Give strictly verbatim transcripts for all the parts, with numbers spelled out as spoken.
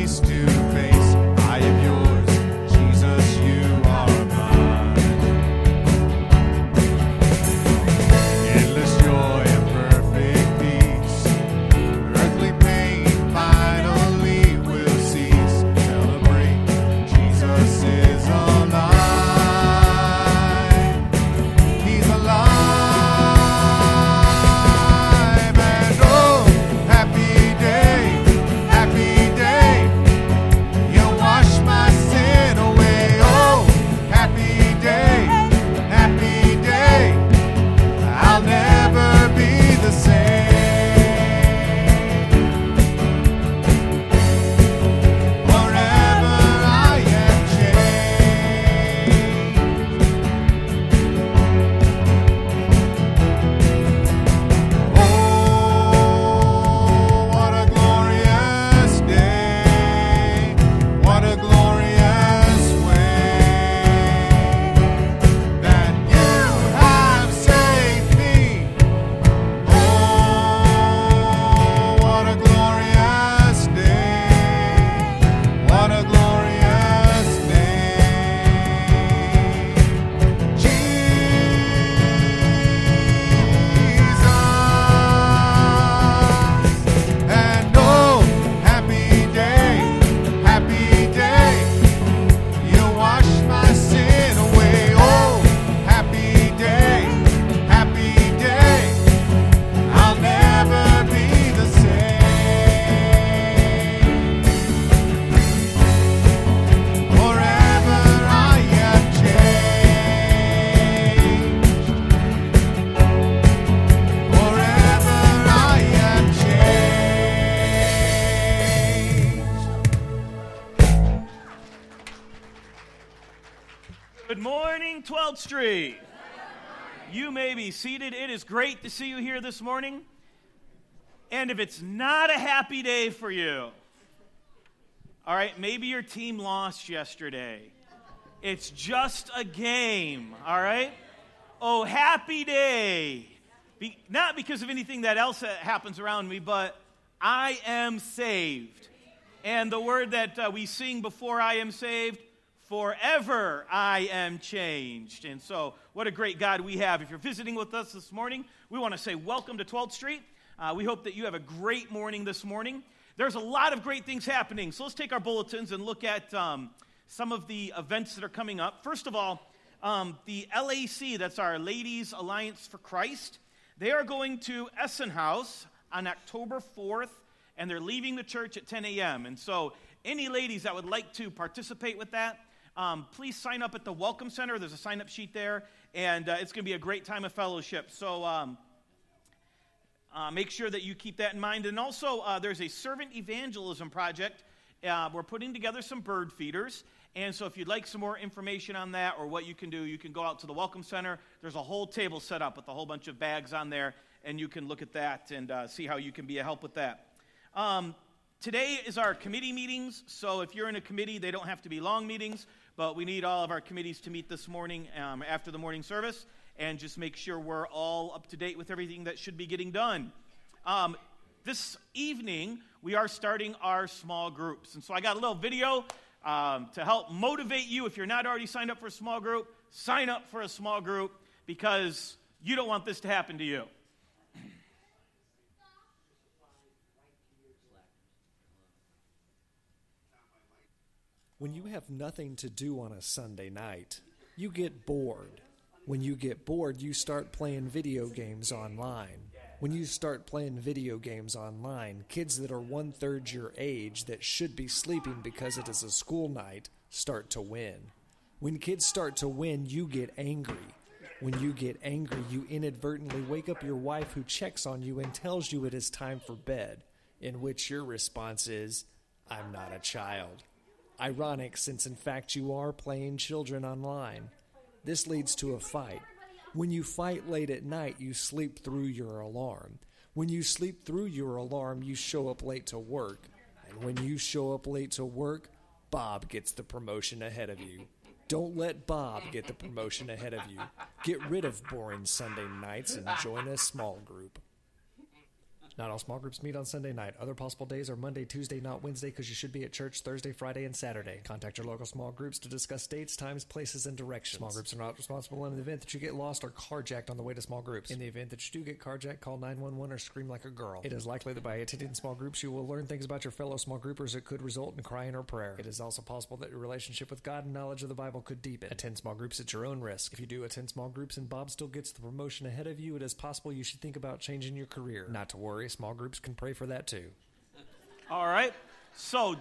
face to face. I am yours, Jesus, you are mine. Endless joy and perfect peace. Earthly pain finally will cease. Celebrate, Jesus is alive. He's alive. And oh, happy day, happy day. He'll wash my sin away. Oh, happy day, happy day. I'll never be the same. Forever I am changed. Oh, what a glorious day. What a glorious way that you have saved me. Oh, what a glorious day. What a glorious day. Jesus. And oh, happy day, happy day. You wash my sin away. Oh, happy day, happy day. I'll never be the same. Forever I am changed. Forever I am changed. Good morning, twelfth Street. You may be seated. It is great to see you here this morning. And if it's not a happy day for you, all right, maybe your team lost yesterday. It's just a game, all right? Oh, happy day. Be, not because of anything that else that happens around me, but I am saved. And the word that uh, we sing before I am saved, forever I am changed. And so, what a great God we have. If you're visiting with us this morning, we want to say welcome to twelfth Street. Uh, we hope that you have a great morning this morning. There's a lot of great things happening. So let's take our bulletins and look at um, some of the events that are coming up. First of all, um, the L A C, that's our Ladies Alliance for Christ, they are going to Essen House on October fourth, and they're leaving the church at ten a.m. And so any ladies that would like to participate with that, um, please sign up at the Welcome Center. There's a sign-up sheet there, and uh, it's going to be a great time of fellowship. So um, uh, make sure that you keep that in mind. And also, uh, there's a servant evangelism project. Uh, we're putting together some bird feeders. And so if you'd like some more information on that or what you can do, you can go out to the Welcome Center. There's a whole table set up with a whole bunch of bags on there, and you can look at that and uh, see how you can be a help with that. Um, today is our committee meetings, so if you're in a committee, they don't have to be long meetings, but we need all of our committees to meet this morning um, after the morning service and just make sure we're all up to date with everything that should be getting done. Um, this evening, we are starting our small groups, and so I got a little video Um, to help motivate you. If you're not already signed up for a small group, sign up for a small group because you don't want this to happen to you. When you have nothing to do on a Sunday night, you get bored. When you get bored, you start playing video games online. When you start playing video games online, kids that are one-third your age that should be sleeping because it is a school night start to win. When kids start to win, you get angry. When you get angry, you inadvertently wake up your wife who checks on you and tells you it is time for bed, in which your response is, "I'm not a child." Ironic, since in fact you are playing children online. This leads to a fight. When you fight late at night, you sleep through your alarm. When you sleep through your alarm, you show up late to work. And when you show up late to work, Bob gets the promotion ahead of you. Don't let Bob get the promotion ahead of you. Get rid of boring Sunday nights and join a small group. Not all small groups meet on Sunday night. Other possible days are Monday, Tuesday, not Wednesday, because you should be at church Thursday, Friday, and Saturday. Contact your local small groups to discuss dates, times, places, and directions. Small groups are not responsible in the event that you get lost or carjacked on the way to small groups. In the event that you do get carjacked, call nine one one or scream like a girl. It is likely that by attending small groups, you will learn things about your fellow small groupers that could result in crying or prayer. It is also possible that your relationship with God and knowledge of the Bible could deepen. Attend small groups at your own risk. If you do attend small groups and Bob still gets the promotion ahead of you, it is possible you should think about changing your career. Not to worry, small groups can pray for that too. All right? So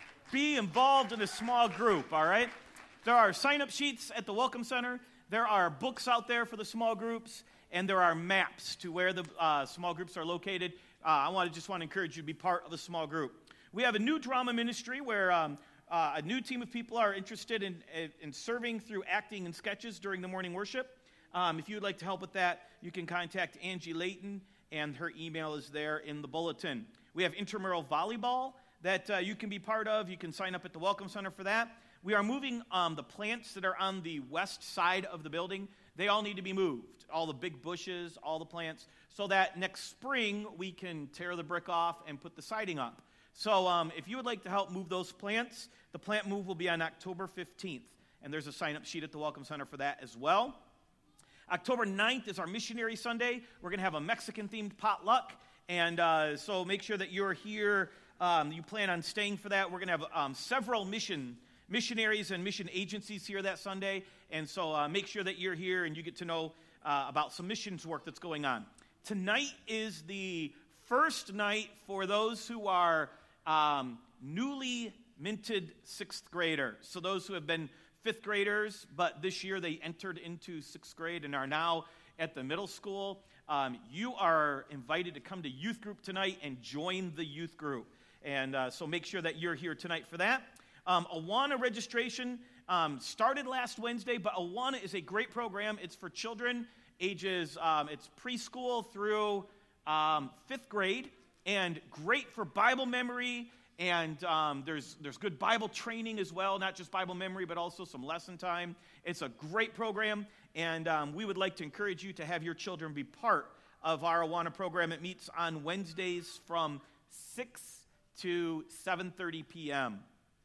be involved in a small group, all right? There are sign-up sheets at the Welcome Center. There are books out there for the small groups, and there are maps to where the uh, small groups are located. Uh, I want to just want to encourage you to be part of a small group. We have a new drama ministry where um, uh, a new team of people are interested in, in serving through acting and sketches during the morning worship. Um, if you would like to help with that, you can contact Angie Layton, and her email is there in the bulletin. We have intramural volleyball that uh, you can be part of. You can sign up at the Welcome Center for that. We are moving um, the plants that are on the west side of the building. They all need to be moved, all the big bushes, all the plants, so that next spring we can tear the brick off and put the siding up. So um, if you would like to help move those plants, the plant move will be on October fifteenth, and there's a sign-up sheet at the Welcome Center for that as well. October ninth is our Missionary Sunday. We're going to have a Mexican-themed potluck, and uh, so make sure that you're here. Um, you plan on staying for that. We're going to have um, several mission missionaries and mission agencies here that Sunday, and so uh, make sure that you're here and you get to know uh, about some missions work that's going on. Tonight is the first night for those who are um, newly minted sixth graders, so those who have been fifth graders, but this year they entered into sixth grade and are now at the middle school. Um, you are invited to come to youth group tonight and join the youth group. And uh, so make sure that you're here tonight for that. Um, Awana registration um, started last Wednesday, but Awana is a great program. It's for children ages, um, it's preschool through um, fifth grade, and great for Bible memory. And um, there's there's good Bible training as well, not just Bible memory, but also some lesson time. It's a great program, and um, we would like to encourage you to have your children be part of our Awana program. It meets on Wednesdays from six to seven thirty p.m.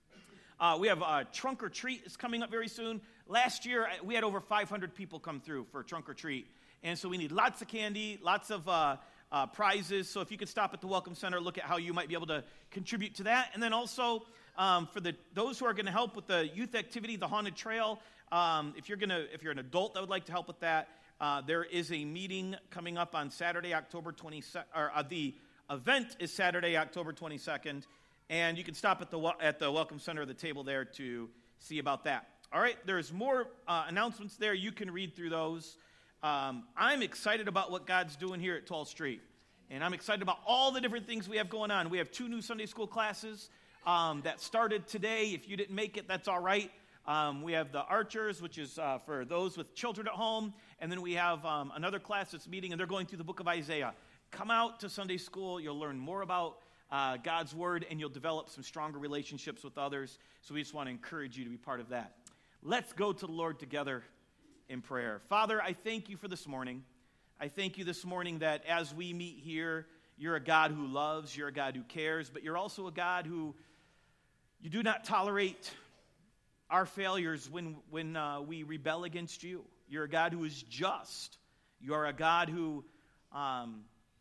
Uh, we have uh, Trunk or Treat is coming up very soon. Last year, we had over five hundred people come through for Trunk or Treat, and so we need lots of candy, lots of uh, Uh, prizes. So if you could stop at the Welcome Center, look at how you might be able to contribute to that. And then also um, for the those who are going to help with the youth activity, the Haunted Trail. Um, if you're gonna, if you're an adult that would like to help with that, uh, there is a meeting coming up on Saturday, October twenty-second. Or uh, the event is Saturday, October twenty-second, and you can stop at the at the Welcome Center, the table there, to see about that. All right, there's more uh, announcements there. You can read through those. Um, I'm excited about what God's doing here at twelfth Street, and I'm excited about all the different things we have going on. We have two new Sunday school classes um, that started today. If you didn't make it, that's all right. Um, we have the Archers, which is uh, for those with children at home, and then we have um, another class that's meeting, and they're going through the book of Isaiah. Come out to Sunday school. You'll learn more about uh, God's word, and you'll develop some stronger relationships with others. So we just want to encourage you to be part of that. Let's go to the Lord together in prayer. Father, I thank you for this morning. I thank you this morning that as we meet here, you're a God who loves, you're a God who cares, but you're also a God who you do not tolerate our failures when, when uh, we rebel against you. You're a God who is just. You are a God who um,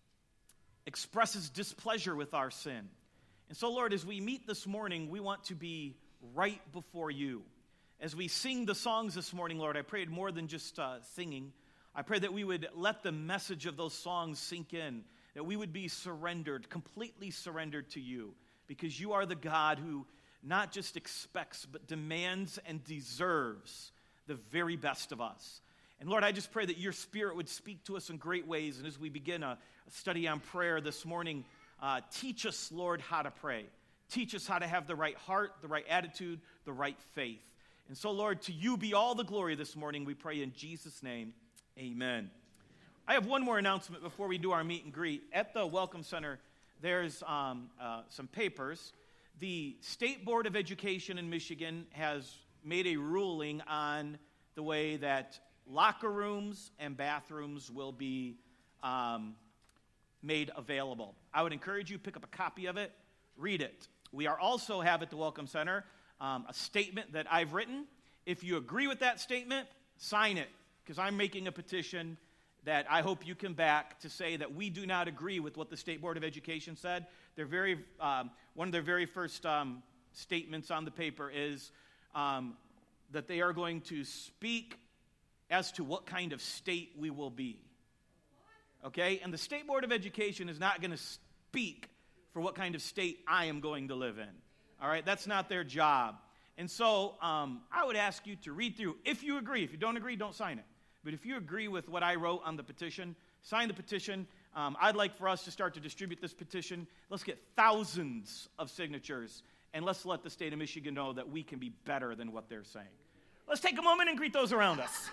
expresses displeasure with our sin. And so, Lord, as we meet this morning, we want to be right before you. As we sing the songs this morning, Lord, I prayed more than just uh, singing. I pray that we would let the message of those songs sink in, that we would be surrendered, completely surrendered to you, because you are the God who not just expects, but demands and deserves the very best of us. And Lord, I just pray that your Spirit would speak to us in great ways. And as we begin a, a study on prayer this morning, uh, teach us, Lord, how to pray. Teach us how to have the right heart, the right attitude, the right faith. And so, Lord, to you be all the glory this morning. We pray in Jesus' name, amen. I have one more announcement before we do our meet and greet. At the Welcome Center, there's um, uh, some papers. The State Board of Education in Michigan has made a ruling on the way that locker rooms and bathrooms will be um, made available. I would encourage you, pick up a copy of it, read it. We are also have at the Welcome Center um, a statement that I've written. If you agree with that statement, sign it, because I'm making a petition that I hope you can back to say that we do not agree with what the State Board of Education said. Their very um, one of their very first um, statements on the paper is um, that they are going to speak as to what kind of state we will be. Okay? And the State Board of Education is not going to speak for what kind of state I am going to live in. All right? That's not their job. And so um, I would ask you to read through. If you agree, if you don't agree, don't sign it. But if you agree with what I wrote on the petition, sign the petition. Um, I'd like for us to start to distribute this petition. Let's get thousands of signatures, and let's let the state of Michigan know that we can be better than what they're saying. Let's take a moment and greet those around us.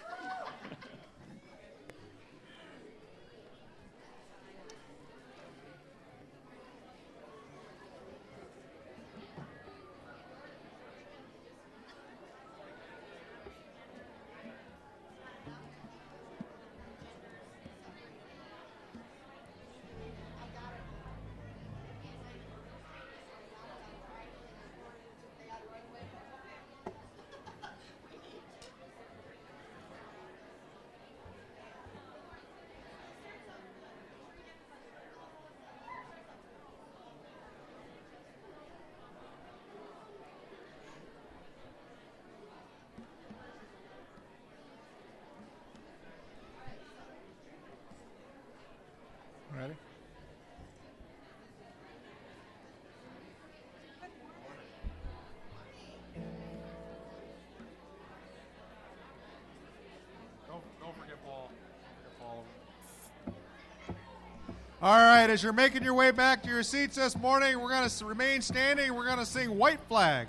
Ready? Don't, don't forget Paul. Forget Paul. All right, as you're making your way back to your seats this morning, we're going to remain standing. We're going to sing White Flag.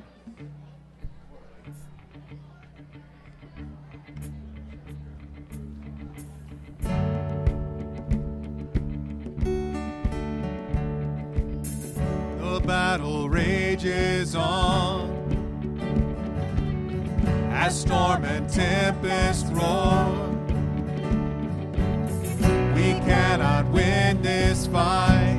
The battle rages on as storm and tempest roar. We cannot win this fight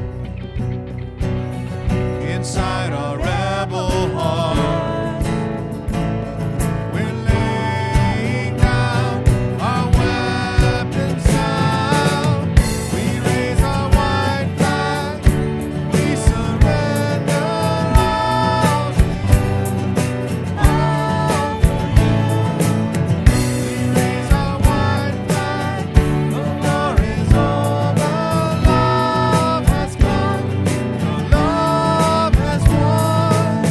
inside our rebel hearts. We're laying down our weapons down. We raise our white flag. We surrender all to you. All for you. We raise our white flag. The war is over. Love has come. The love has won.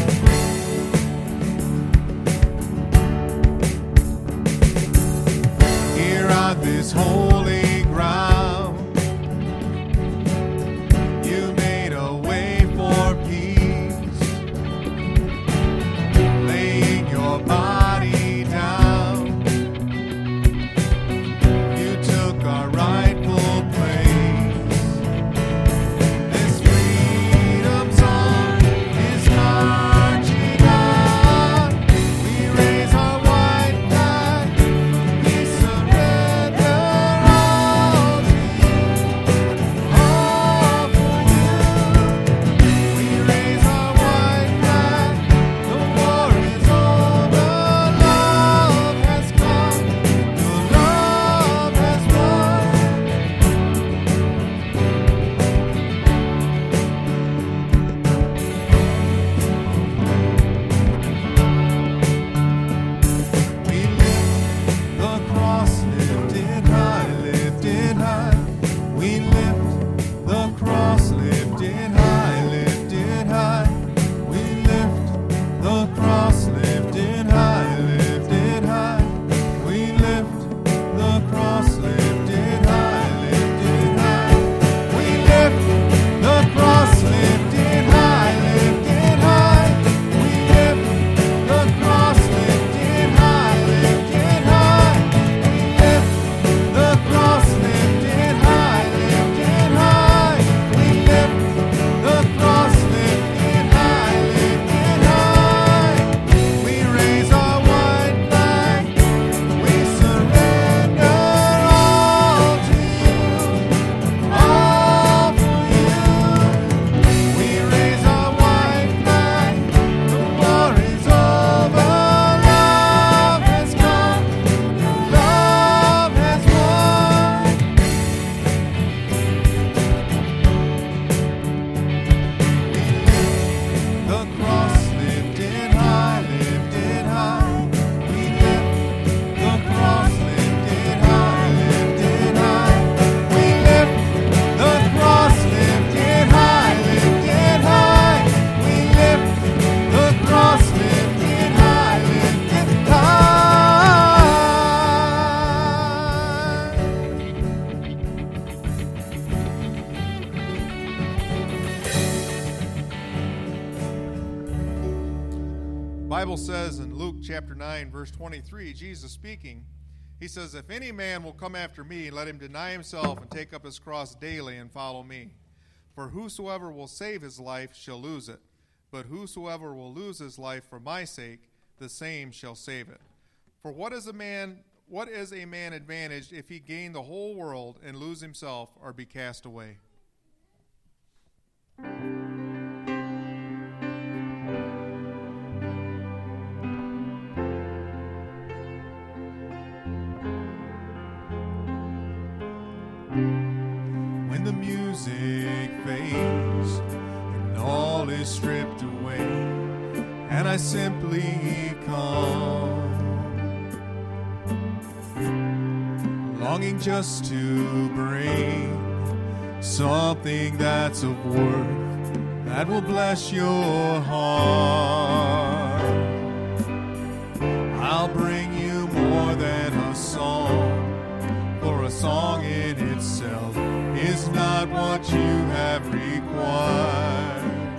Here on this holy ground, you made a way for peace, laying your body down. You took our rightful place. This freedom song is marching on. We raise our white flag. We surrender all. Bible says in Luke chapter nine, verse twenty-three, Jesus speaking, he says, "If any man will come after me, let him deny himself and take up his cross daily and follow me. For whosoever will save his life shall lose it, but whosoever will lose his life for my sake, the same shall save it. For what is a man what is a man advantaged if he gain the whole world and lose himself or be cast away?" When the music fades and all is stripped away, and I simply come, longing just to bring something that's of worth that will bless your heart. I'll bring you more than a song, for a song in itself is not what you have required.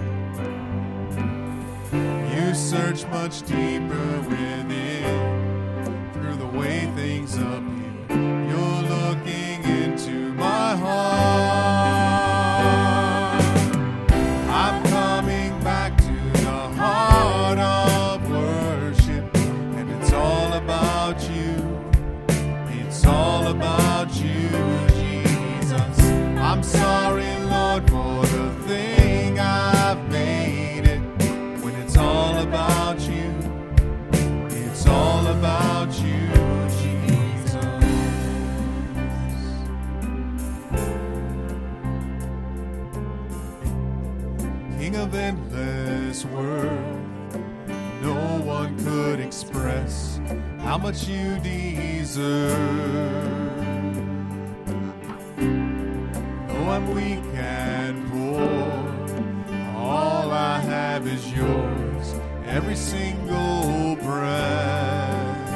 You search much deeper within, through the way things appear. You're looking into my heart. I'm coming back to the heart of worship, and it's all about you. It's all about you, Jesus. I'm sorry, Lord, for the thing I've made it. When it's all about you, it's all about you, Jesus. King of endless worth, no one could express how much you deserve. Though I'm weak and poor, all I have is yours, every single breath.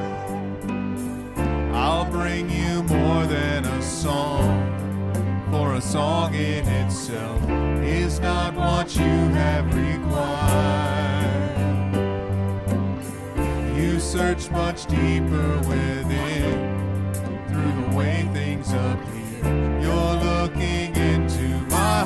I'll bring you more than a song, for a song in itself is not what you have required. You search much deeper within, through the way things appear. You're looking into my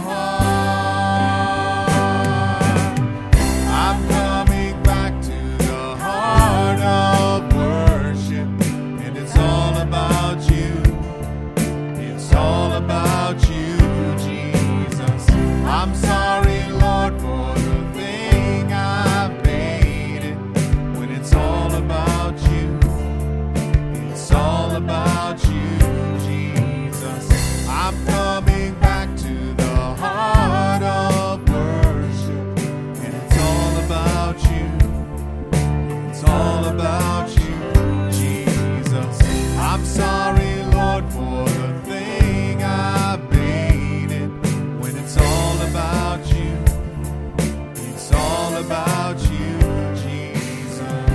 heart. I'm coming back to the heart of worship, and it's all about you. It's all about you, Jesus. I'm sorry, Lord, for the thing I've made it. When it's all about you, it's all about you, Jesus. I'm coming back to the heart of worship, and it's all about you. It's all about you, Jesus. I'm sorry, Lord, for the thing I've made it. When it's all about you, it's all about you, Jesus.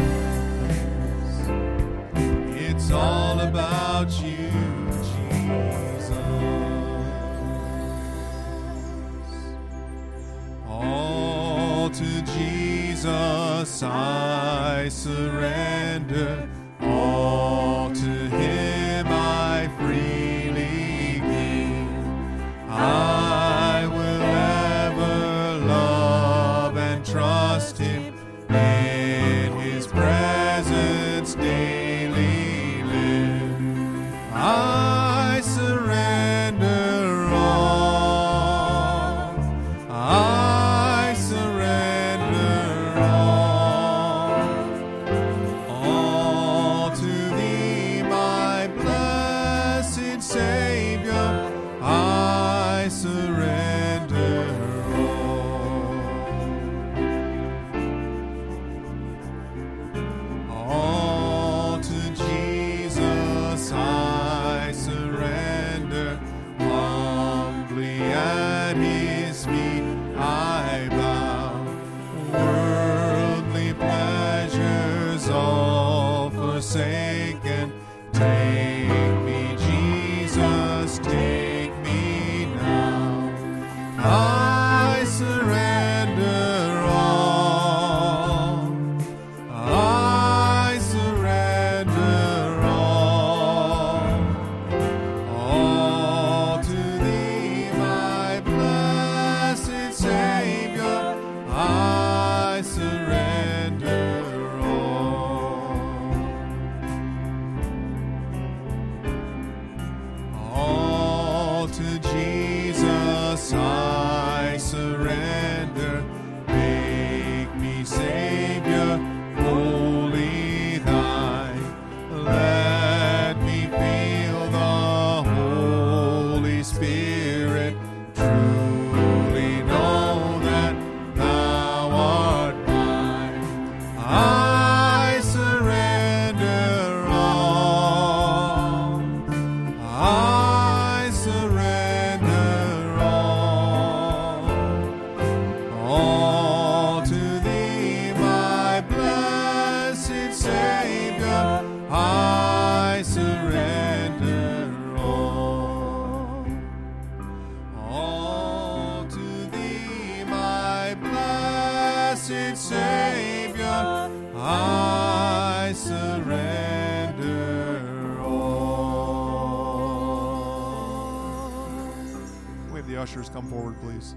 It's all about you, Jesus. All to Jesus I surrender. All to Him I freely give. I will ever love and trust Him, in His presence daily live. I surrender all. I surrender all. All to Thee, my ushers come forward, please.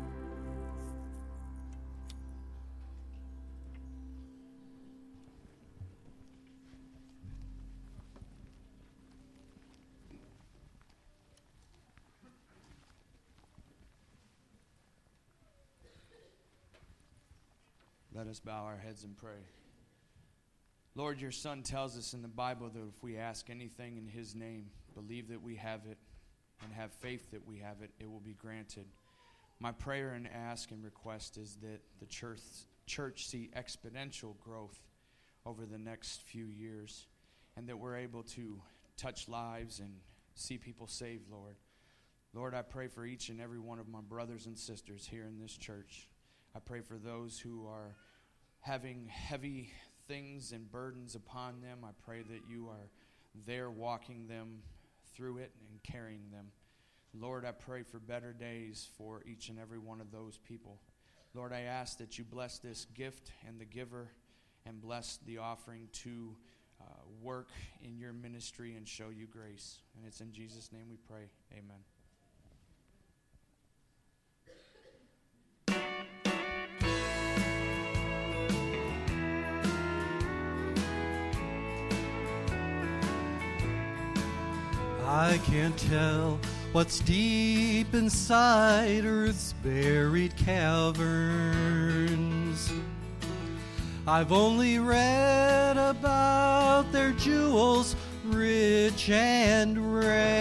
Let us bow our heads and pray. Lord, your Son tells us in the Bible that if we ask anything in his name, believe that we have it, and have faith that we have it, it will be granted. My prayer and ask and request is that the church, church see exponential growth over the next few years, and that we're able to touch lives and see people saved, Lord. Lord, I pray for each and every one of my brothers and sisters here in this church. I pray for those who are having heavy things and burdens upon them. I pray that you are there walking them through it and carrying them. Lord, I pray for better days for each and every one of those people. Lord, I ask that you bless this gift and the giver, and bless the offering to uh, work in your ministry and show you grace. And it's in Jesus' name we pray. Amen. I can't tell what's deep inside Earth's buried caverns. I've only read about their jewels, rich and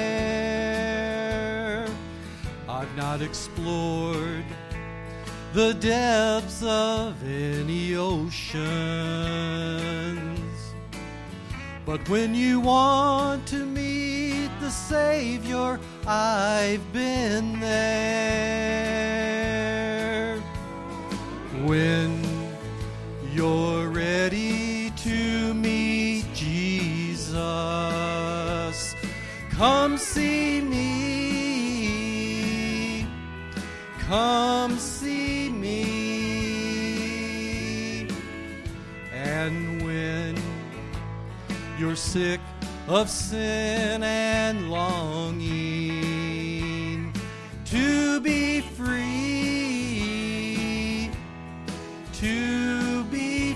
rare. I've not explored the depths of any oceans. But when you want to meet the Savior, I've been there. When you're ready to meet Jesus, come see me, come see me. And when you're sick of sin and longing to be free, to be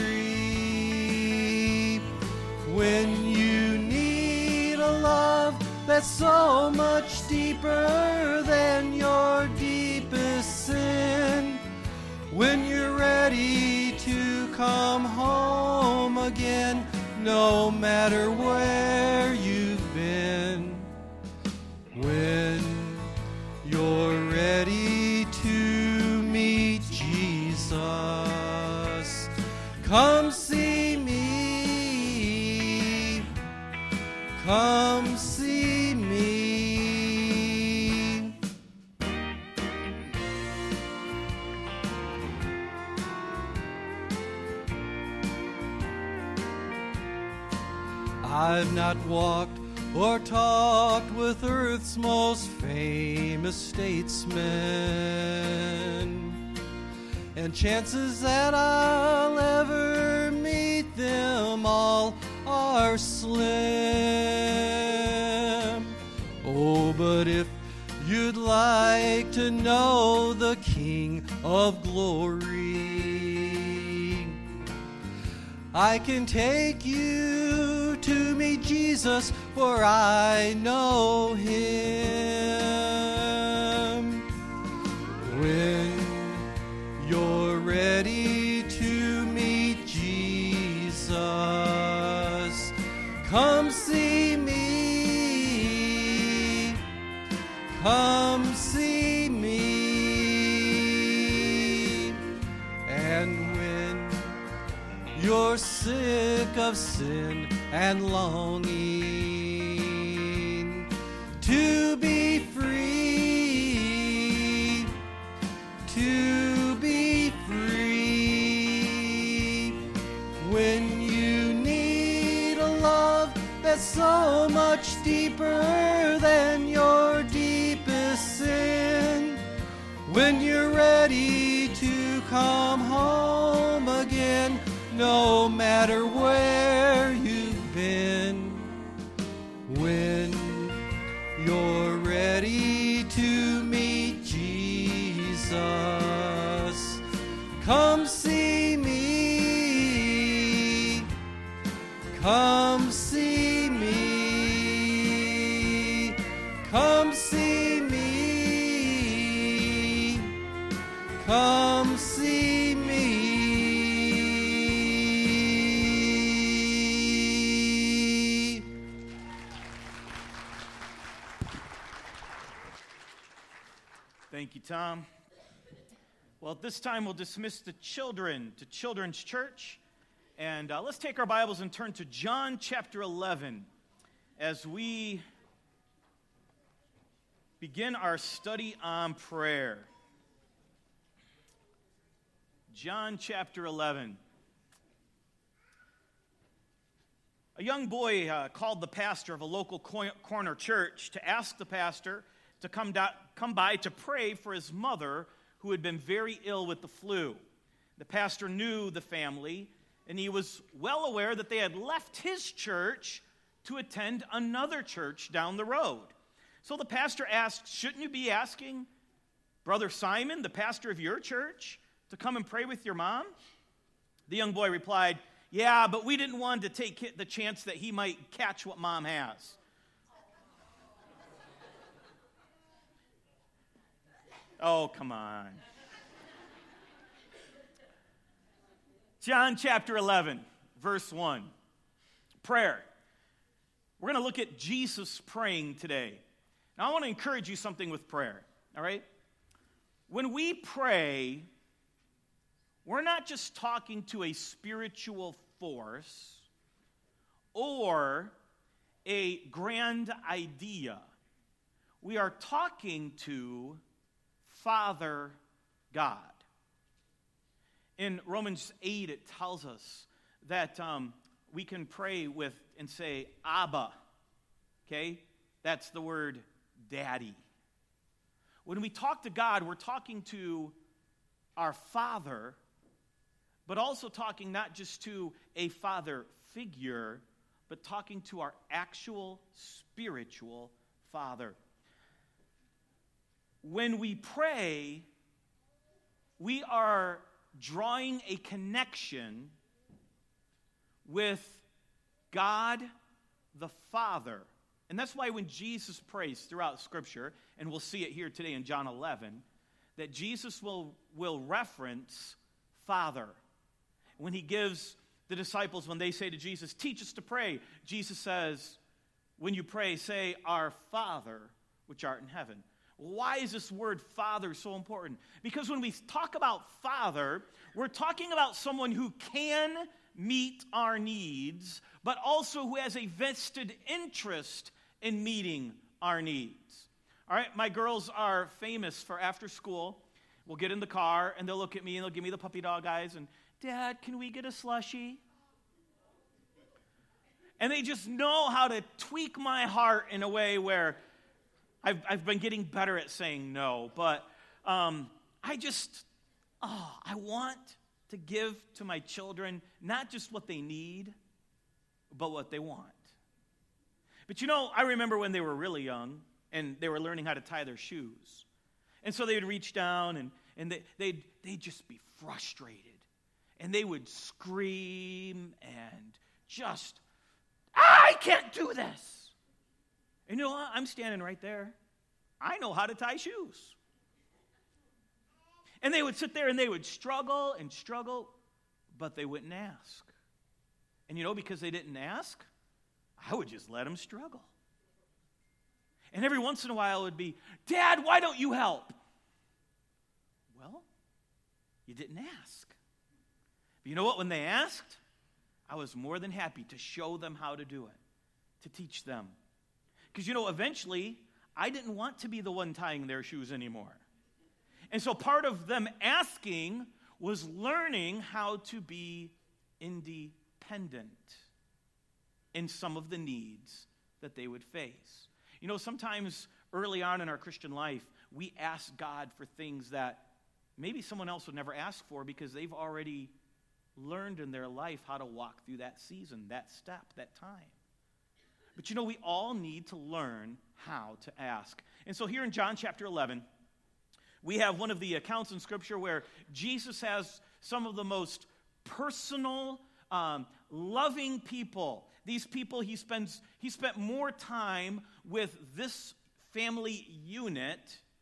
free, when you need a love that's so much deeper than your deepest sin, when you're ready to come home again, no matter where you've been, when you're ready to meet Jesus, come see me, come see me. I've not walked or talked with earth's most famous statesmen, and chances that I'll ever meet them all are slim. Oh, but if you'd like to know the King of Glory, I can take you to meet Jesus, for I know him. When you're ready to meet Jesus, come see me, come see me. And when you're sick of sin and longing to be free, to be free, when you need a love that's so much deeper than your deepest sin, when you're ready to come home again, no matter where you've been, when you're ready to meet Come see me. Come see me. Come see me. Thank you, Tom. Well, at this time, we'll dismiss the children to Children's Church. And uh, let's take our Bibles and turn to John chapter eleven as we begin our study on prayer. John chapter eleven. A young boy uh, called the pastor of a local co- corner church to ask the pastor to come, do- come by to pray for his mother, who had been very ill with the flu. The pastor knew the family, and he was well aware that they had left his church to attend another church down the road. So the pastor asked, shouldn't you be asking Brother Simon, the pastor of your church, to come and pray with your mom? The young boy replied, yeah, but we didn't want to take the chance that he might catch what mom has. Oh, come on. John chapter eleven, verse one. Prayer. We're going to look at Jesus praying today. Now, I want to encourage you something with prayer, all right? When we pray, we're not just talking to a spiritual force or a grand idea. We are talking to Father God. In Romans eight, it tells us that um, we can pray with and say, Abba, okay? That's the word daddy. When we talk to God, we're talking to our Father, but also talking not just to a father figure, but talking to our actual spiritual Father. When we pray, we are drawing a connection with God the Father. And that's why when Jesus prays throughout Scripture, and we'll see it here today in John eleven, that Jesus will, will reference Father. When he gives the disciples, when they say to Jesus, teach us to pray, Jesus says, when you pray, say, our Father, which art in heaven. Why is this word Father so important? Because when we talk about Father, we're talking about someone who can meet our needs, but also who has a vested interest in meeting our needs. All right, my girls are famous for after school. We'll get in the car, and they'll look at me, and they'll give me the puppy dog eyes, and, Dad, can we get a slushie? And they just know how to tweak my heart in a way where I've, I've been getting better at saying no, but um, I just, oh, I want to give to my children not just what they need, but what they want. But you know, I remember when they were really young and they were learning how to tie their shoes. And so they would reach down and, and they, they'd, they'd just be frustrated. And they would scream and just, I can't do this. And you know what? I'm standing right there. I know how to tie shoes. And they would sit there and they would struggle and struggle, but they wouldn't ask. And you know, because they didn't ask, I would just let them struggle. And every once in a while it would be, Dad, why don't you help? Well, you didn't ask. But you know what? When they asked, I was more than happy to show them how to do it, to teach them. Because, you know, eventually, I didn't want to be the one tying their shoes anymore. And so part of them asking was learning how to be independent in some of the needs that they would face. You know, sometimes early on in our Christian life, we ask God for things that maybe someone else would never ask for because they've already learned in their life how to walk through that season, that step, that time. But you know, we all need to learn how to ask. And so here in John chapter eleven, we have one of the accounts in Scripture where Jesus has some of the most personal um, loving people. These people, he spends he spent more time with this family unit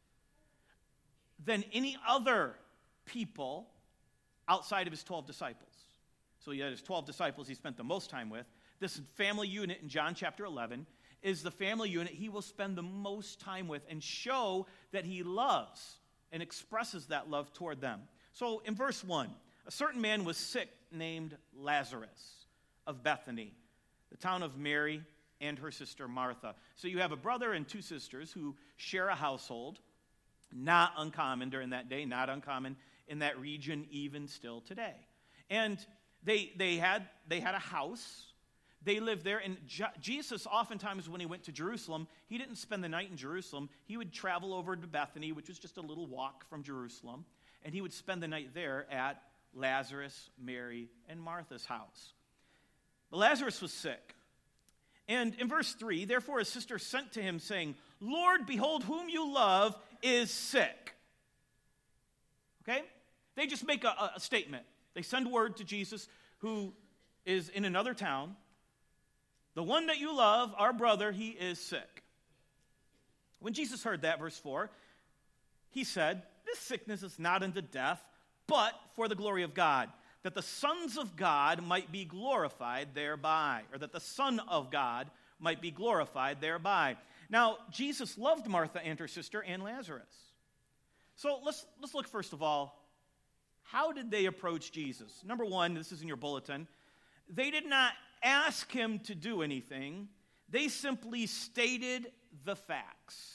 than any other people outside of his twelve disciples. So he had his twelve disciples he spent the most time with. This family unit in John chapter eleven is the family unit he will spend the most time with and show that he loves and expresses that love toward them. So in verse one, a certain man was sick named Lazarus of Bethany, the town of Mary and her sister Martha. So you have a brother and two sisters who share a household. Not uncommon during that day, not uncommon in that region even still today. And they they had they had a house. They lived there, and Je- Jesus oftentimes when he went to Jerusalem, he didn't spend the night in Jerusalem. He would travel over to Bethany, which was just a little walk from Jerusalem, and he would spend the night there at Lazarus, Mary, and Martha's house. But Lazarus was sick. And in verse three, therefore his sister sent to him, saying, Lord, behold, whom you love is sick. Okay? They just make a, a statement. They send word to Jesus, who is in another town. The one that you love, our brother, he is sick. When Jesus heard that, verse four, he said, this sickness is not unto death, but for the glory of God, that the sons of God might be glorified thereby, or that the Son of God might be glorified thereby. Now, Jesus loved Martha and her sister and Lazarus. So let's, let's look first of all, how did they approach Jesus? Number one, this is in your bulletin. They did not ask him to do anything. They simply stated the facts.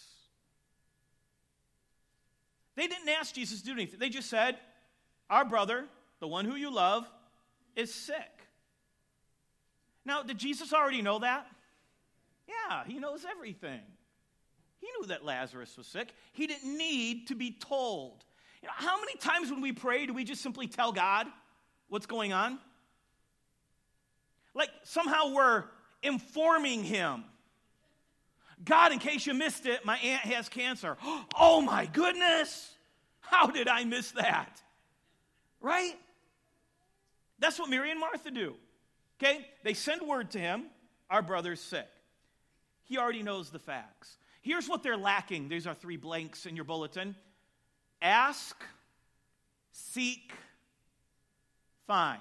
They didn't ask Jesus to do anything. They just said, our brother, the one who you love, is sick. Now, did Jesus already know that? Yeah, he knows everything. He knew that Lazarus was sick. He didn't need to be told. You know, how many times when we pray do we just simply tell God what's going on? Like somehow we're informing him. God, in case you missed it, my aunt has cancer. Oh my goodness! How did I miss that? Right? That's what Mary and Martha do. Okay? They send word to him, our brother's sick. He already knows the facts. Here's what they're lacking. These are three blanks in your bulletin. Ask, seek, find.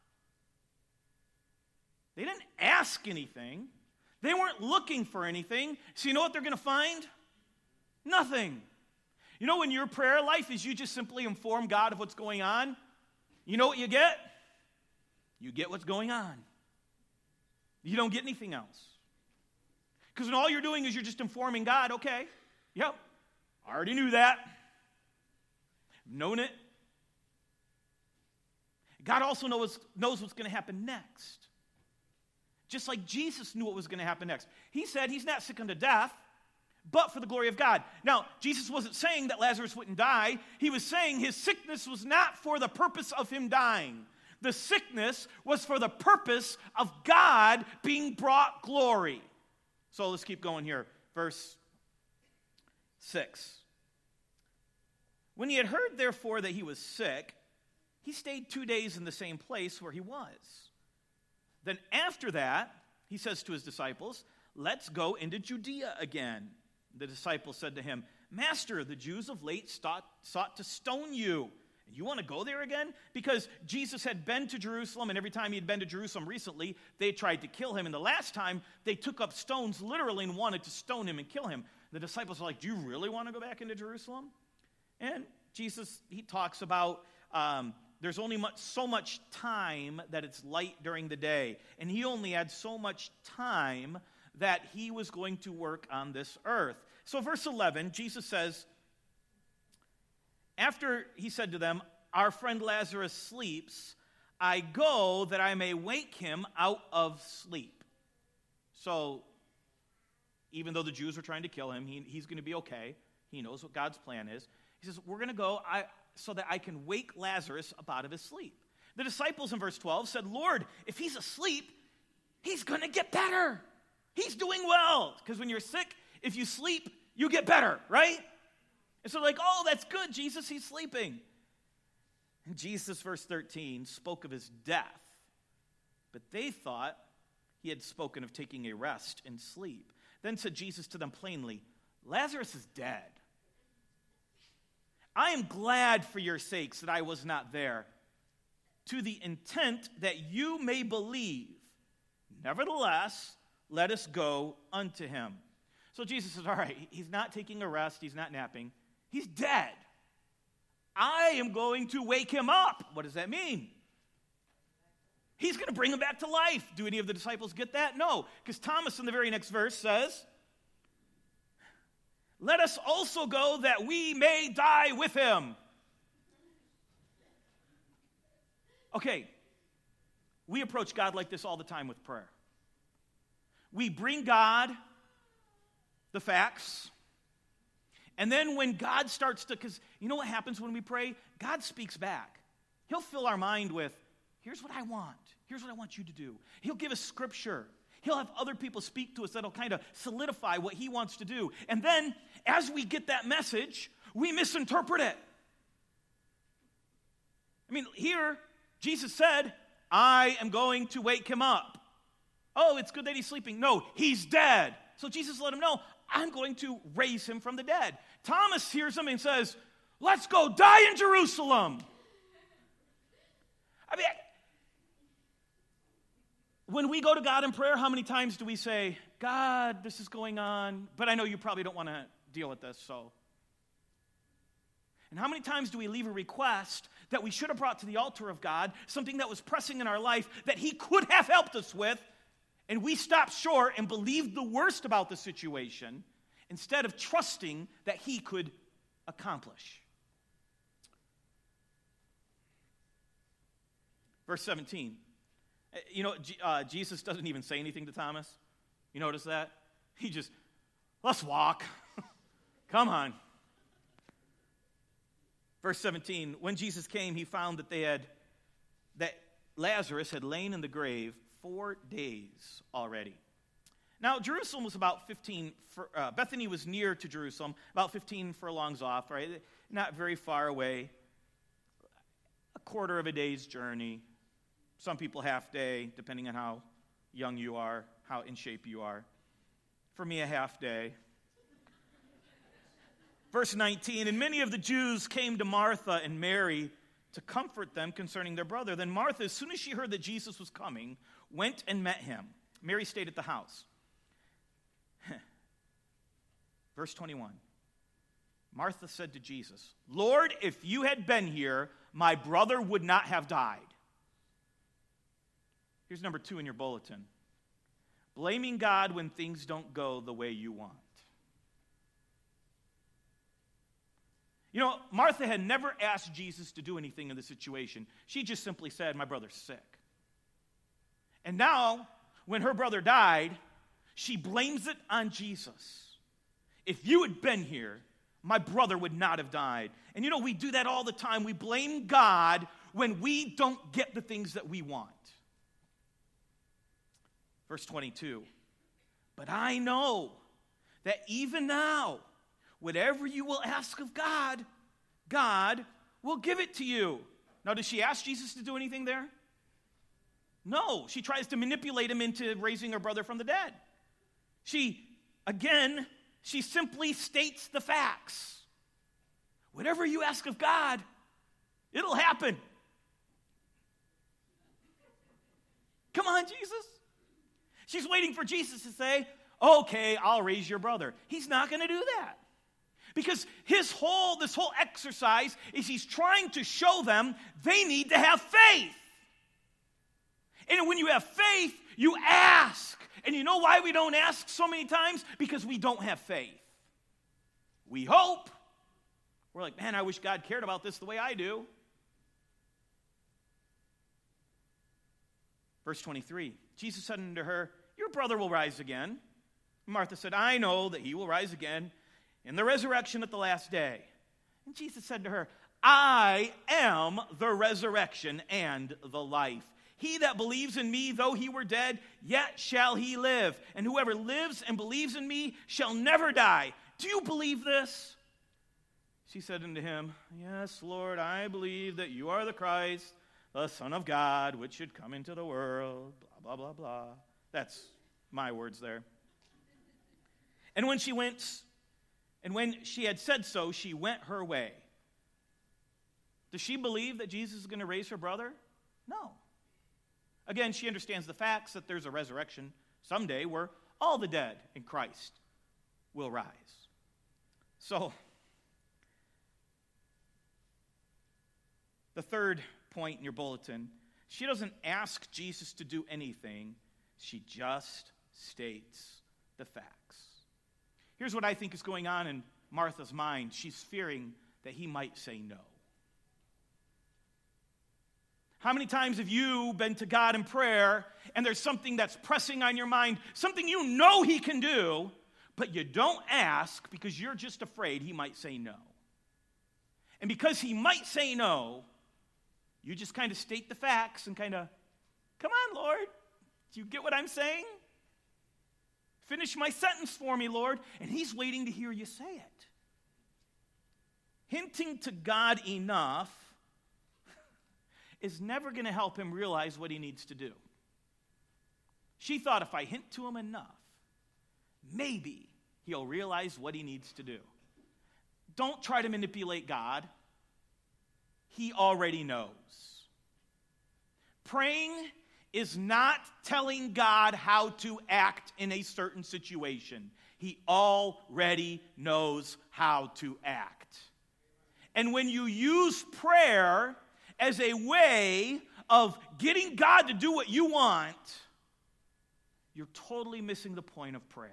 They didn't ask anything. They weren't looking for anything. So you know what they're going to find? Nothing. You know when your prayer life is you just simply inform God of what's going on? You know what you get? You get what's going on. You don't get anything else. Because when all you're doing is you're just informing God, okay, yep, I already knew that. Known it. God also knows, knows what's going to happen next. Just like Jesus knew what was going to happen next. He said he's not sick unto death, but for the glory of God. Now, Jesus wasn't saying that Lazarus wouldn't die. He was saying his sickness was not for the purpose of him dying. The sickness was for the purpose of God being brought glory. So let's keep going here. Verse six. When he had heard, therefore, that he was sick, he stayed two days in the same place where he was. Then after that, he says to his disciples, let's go into Judea again. The disciples said to him, Master, the Jews of late sought, sought to stone you. And you want to go there again? Because Jesus had been to Jerusalem, and every time he had been to Jerusalem recently, they tried to kill him. And the last time, they took up stones literally and wanted to stone him and kill him. The disciples are like, do you really want to go back into Jerusalem? And Jesus, he talks about um, there's only much, so much time that it's light during the day. And he only had so much time that he was going to work on this earth. So verse eleven, Jesus says, after he said to them, our friend Lazarus sleeps, I go that I may wake him out of sleep. So even though the Jews were trying to kill him, he, he's going to be okay. He knows what God's plan is. He says, we're going to go I, so that I can wake Lazarus up out of his sleep. The disciples in verse twelve said, Lord, if he's asleep, he's going to get better. He's doing well. Because when you're sick, if you sleep, you get better, right? And so like, oh, that's good, Jesus, he's sleeping. And Jesus, verse thirteen, spoke of his death. But they thought he had spoken of taking a rest and sleep. Then said Jesus to them plainly, Lazarus is dead. I am glad for your sakes that I was not there, to the intent that you may believe. Nevertheless, let us go unto him. So Jesus says, all right, he's not taking a rest, he's not napping, he's dead. I am going to wake him up. What does that mean? He's going to bring him back to life. Do any of the disciples get that? No, because Thomas in the very next verse says, let us also go that we may die with him. Okay, we approach God like this all the time with prayer. We bring God the facts, and then when God starts to, because you know what happens when we pray? God speaks back. He'll fill our mind with, here's what I want. Here's what I want you to do. He'll give us scripture. He'll have other people speak to us that'll kind of solidify what he wants to do. And then, as we get that message, we misinterpret it. I mean, here, Jesus said, I am going to wake him up. Oh, it's good that he's sleeping. No, he's dead. So Jesus let him know, I'm going to raise him from the dead. Thomas hears him and says, let's go die in Jerusalem. I mean, when we go to God in prayer, how many times do we say, God, this is going on, but I know you probably don't want to deal with this, so. And how many times do we leave a request that we should have brought to the altar of God, something that was pressing in our life that he could have helped us with, and we stopped short and believed the worst about the situation instead of trusting that he could accomplish? Verse seventeen. You know, uh, Jesus doesn't even say anything to Thomas. You notice that? He just, let's walk. Come on. Verse seventeen, when Jesus came, he found that they had, that Lazarus had lain in the grave four days already. Now, Jerusalem was about fifteen, for, uh, Bethany was near to Jerusalem, about fifteen furlongs off, right? Not very far away. A quarter of a day's journey. Some people half day, depending on how young you are, how in shape you are. For me, a half day. Verse nineteen, and many of the Jews came to Martha and Mary to comfort them concerning their brother. Then Martha, as soon as she heard that Jesus was coming, went and met him. Mary stayed at the house. Verse twenty-one, Martha said to Jesus, Lord, if you had been here, my brother would not have died. Here's number two in your bulletin. Blaming God when things don't go the way you want. You know, Martha had never asked Jesus to do anything in the situation. She just simply said, my brother's sick. And now, when her brother died, she blames it on Jesus. If you had been here, my brother would not have died. And you know, we do that all the time. We blame God when we don't get the things that we want. Verse twenty-two, but I know that even now, whatever you will ask of God, God will give it to you. Now, does she ask Jesus to do anything there? No, she tries to manipulate him into raising her brother from the dead. She, again, she simply states the facts. Whatever you ask of God, it'll happen. Come on, Jesus. She's waiting for Jesus to say, okay, I'll raise your brother. He's not going to do that. Because his whole, this whole exercise is he's trying to show them they need to have faith. And when you have faith, you ask. And you know why we don't ask so many times? Because we don't have faith. We hope. We're like, man, I wish God cared about this the way I do. Verse twenty-three, Jesus said unto her, your brother will rise again. Martha said, I know that he will rise again in the resurrection at the last day. And Jesus said to her, I am the resurrection and the life. He that believes in me, though he were dead, yet shall he live. And whoever lives and believes in me shall never die. Do you believe this? She said unto him, yes, Lord, I believe that you are the Christ, the Son of God, which should come into the world, blah, blah, blah, blah. That's my words there. And when she went, and when she had said so, she went her way. Does she believe that Jesus is going to raise her brother? No. Again, she understands the facts that there's a resurrection someday where all the dead in Christ will rise. So, the third point in your bulletin, she doesn't ask Jesus to do anything. She just states the facts. Here's what I think is going on in Martha's mind. She's fearing that he might say no. How many times have you been to God in prayer and there's something that's pressing on your mind, something you know he can do, but you don't ask because you're just afraid he might say no? And because he might say no, you just kind of state the facts and kind of, come on, Lord, do you get what I'm saying? Finish my sentence for me, Lord. And he's waiting to hear you say it. Hinting to God enough is never going to help him realize what he needs to do. She thought if I hint to him enough, maybe he'll realize what he needs to do. Don't try to manipulate God. He already knows. Praying is not telling God how to act in a certain situation. He already knows how to act. And when you use prayer as a way of getting God to do what you want, you're totally missing the point of prayer.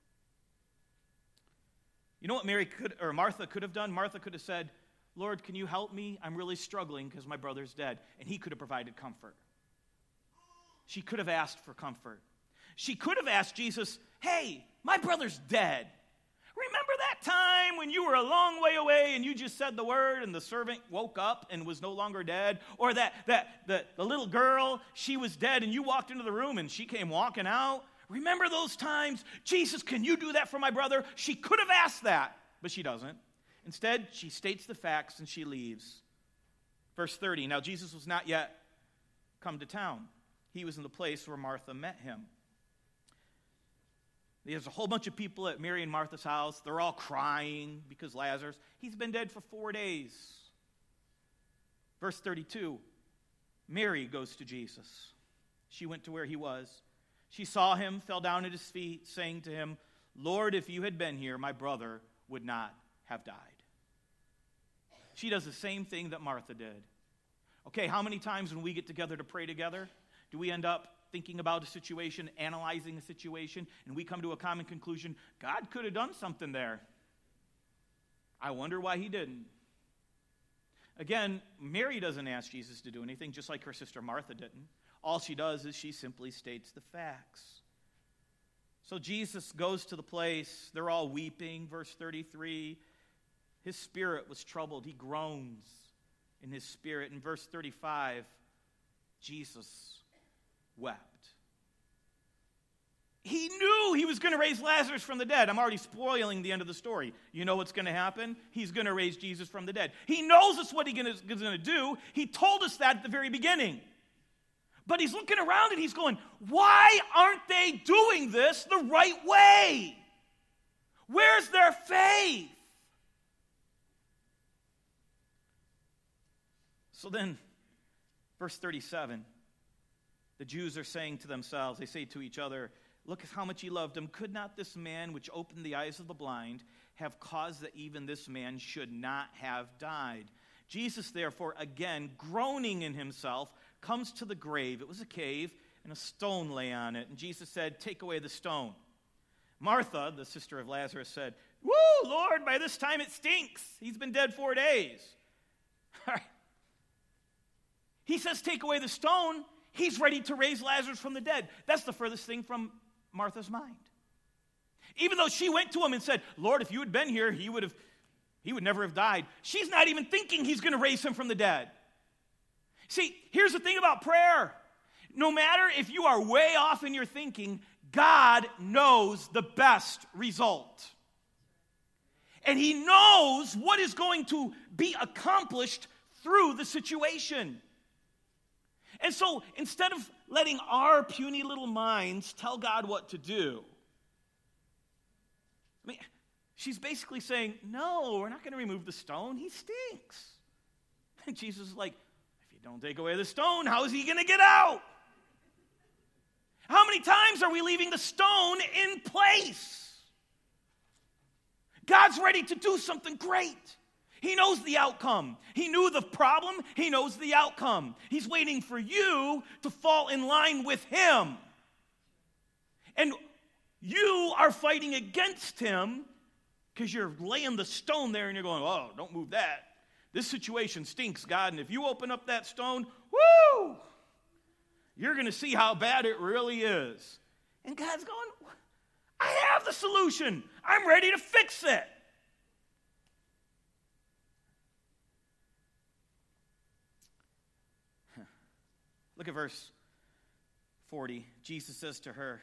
You know what Mary could, or Martha could have done? Martha could have said, Lord, can you help me? I'm really struggling because my brother's dead. And he could have provided comfort. She could have asked for comfort. She could have asked Jesus, hey, my brother's dead. Remember that time when you were a long way away and you just said the word and the servant woke up and was no longer dead? Or that, that the, the little girl, she was dead and you walked into the room and she came walking out? Remember those times? Jesus, can you do that for my brother? She could have asked that, but she doesn't. Instead, she states the facts and she leaves. Verse thirty, now Jesus was not yet come to town. He was in the place where Martha met him. There's a whole bunch of people at Mary and Martha's house. They're all crying because Lazarus, he's been dead for four days. Verse thirty-two, Mary goes to Jesus. She went to where he was. She saw him, fell down at his feet, saying to him, Lord, if you had been here, my brother would not have died. She does the same thing that Martha did. Okay, how many times when we get together to pray together, do we end up thinking about a situation, analyzing a situation, and we come to a common conclusion, God could have done something there. I wonder why he didn't. Again, Mary doesn't ask Jesus to do anything, just like her sister Martha didn't. All she does is she simply states the facts. So Jesus goes to the place. They're all weeping. Verse thirty-three, his spirit was troubled. He groans in his spirit. In verse thirty-five, Jesus wept. He knew he was going to raise Lazarus from the dead. I'm already spoiling the end of the story. You know what's going to happen? He's going to raise Jesus from the dead. He knows that's what he's going to do. He told us that at the very beginning. But he's looking around and he's going, why aren't they doing this the right way? Where's their faith? So then, verse thirty-seven, the Jews are saying to themselves, they say to each other, look at how much he loved him. Could not this man which opened the eyes of the blind have caused that even this man should not have died? Jesus, therefore, again, groaning in himself, comes to the grave. It was a cave, and a stone lay on it. And Jesus said, take away the stone. Martha, the sister of Lazarus, said, woo, Lord, by this time it stinks. He's been dead four days. All right. He says, take away the stone. He's ready to raise Lazarus from the dead. That's the furthest thing from Martha's mind. Even though she went to him and said, Lord, if you had been here, he would have, he would never have died. She's not even thinking he's going to raise him from the dead. See, here's the thing about prayer. No matter if you are way off in your thinking, God knows the best result. And he knows what is going to be accomplished through the situation. And so instead of letting our puny little minds tell God what to do, I mean, she's basically saying, no, we're not going to remove the stone. He stinks. And Jesus is like, if you don't take away the stone, how is he going to get out? How many times are we leaving the stone in place? God's ready to do something great. He knows the outcome. He knew the problem. He knows the outcome. He's waiting for you to fall in line with him. And you are fighting against him because you're laying the stone there and you're going, oh, don't move that. This situation stinks, God, and if you open up that stone, whoo, you're going to see how bad it really is. And God's going, I have the solution. I'm ready to fix it. Look at verse forty. Jesus says to her,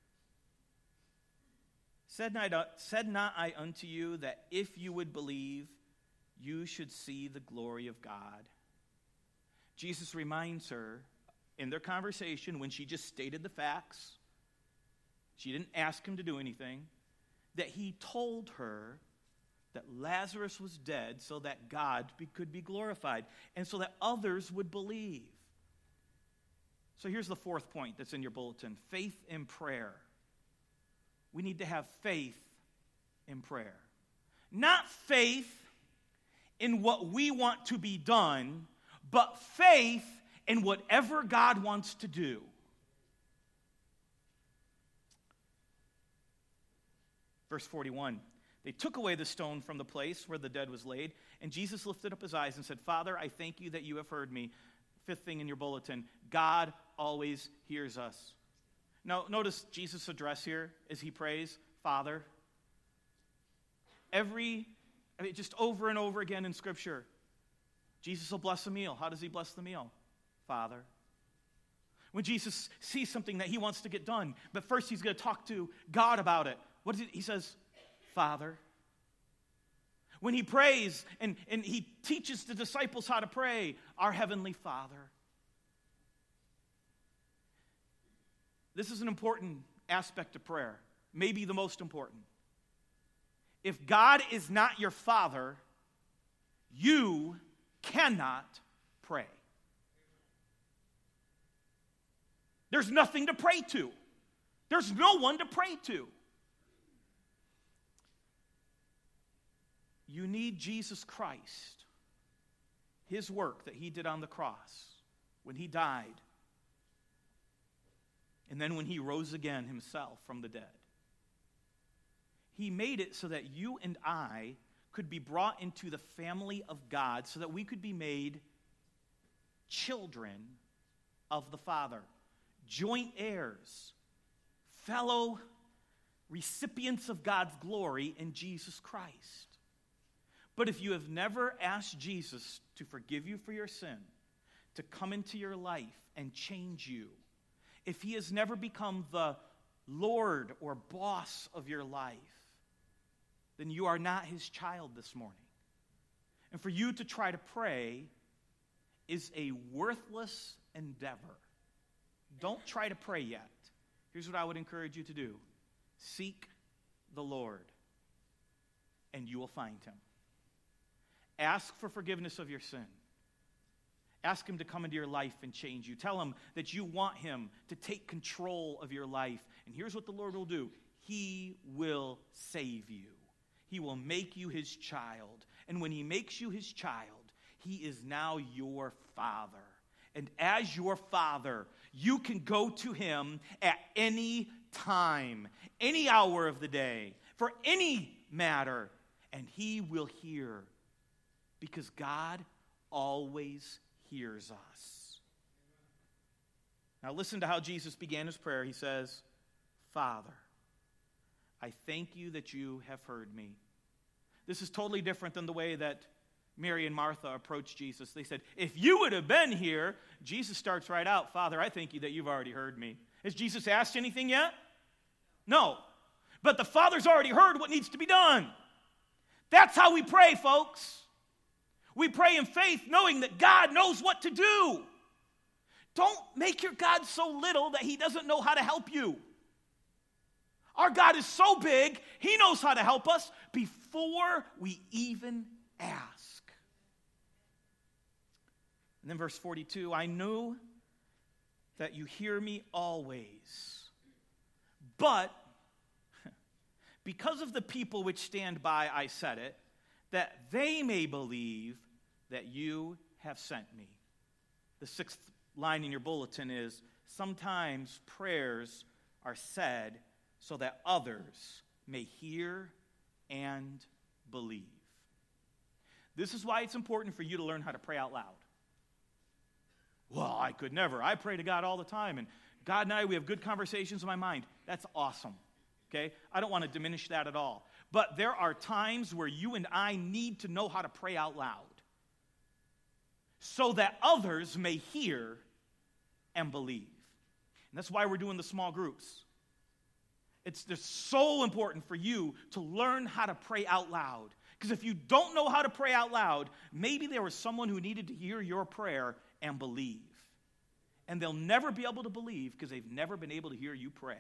Said not, said not I unto you that if you would believe, you should see the glory of God? Jesus reminds her in their conversation, when she just stated the facts, she didn't ask him to do anything, that he told her that Lazarus was dead so that God be, could be glorified and so that others would believe. So here's the fourth point that's in your bulletin: faith in prayer. We need to have faith in prayer. Not faith in what we want to be done, but faith in whatever God wants to do. Verse forty-one, they took away the stone from the place where the dead was laid, and Jesus lifted up his eyes and said, Father, I thank you that you have heard me. Fifth thing in your bulletin, God always hears us. Now, notice Jesus' address here as he prays, Father. Every, I mean, just over and over again in Scripture, Jesus will bless a meal. How does he bless the meal? Father. When Jesus sees something that he wants to get done, but first he's going to talk to God about it. What is it? He says, Father. When he prays and, and he teaches the disciples how to pray, our Heavenly Father. This is an important aspect of prayer, maybe the most important. If God is not your Father, you cannot pray. There's nothing to pray to. There's no one to pray to. You need Jesus Christ, his work that he did on the cross when he died, and then when he rose again himself from the dead. He made it so that you and I could be brought into the family of God, so that we could be made children of the Father, joint heirs, fellow recipients of God's glory in Jesus Christ. But if you have never asked Jesus to forgive you for your sin, to come into your life and change you, if he has never become the Lord or boss of your life, then you are not his child this morning. And for you to try to pray is a worthless endeavor. Don't try to pray yet. Here's what I would encourage you to do. Seek the Lord, and you will find him. Ask for forgiveness of your sin. Ask him to come into your life and change you. Tell him that you want him to take control of your life. And here's what the Lord will do. He will save you. He will make you his child. And when he makes you his child, he is now your Father. And as your Father, you can go to him at any time, any hour of the day, for any matter, and he will hear. Because God always hears us. Now listen to how Jesus began his prayer. He says, Father, I thank you that you have heard me. This is totally different than the way that Mary and Martha approached Jesus. They said, if you would have been here, Jesus starts right out, Father, I thank you that you've already heard me. Has Jesus asked anything yet? No. But the Father's already heard what needs to be done. That's how we pray, folks. We pray in faith knowing that God knows what to do. Don't make your God so little that he doesn't know how to help you. Our God is so big, he knows how to help us before we even ask. And then verse forty-two, I know that you hear me always, but because of the people which stand by, I said it, that they may believe that you have sent me. The sixth line in your bulletin is, sometimes prayers are said so that others may hear and believe. This is why it's important for you to learn how to pray out loud. Well, I could never. I pray to God all the time, and God and I, we have good conversations in my mind. That's awesome. Okay? I don't want to diminish that at all. But there are times where you and I need to know how to pray out loud so that others may hear and believe. And that's why we're doing the small groups. It's just so important for you to learn how to pray out loud. Because if you don't know how to pray out loud, maybe there was someone who needed to hear your prayer and believe. And they'll never be able to believe because they've never been able to hear you pray.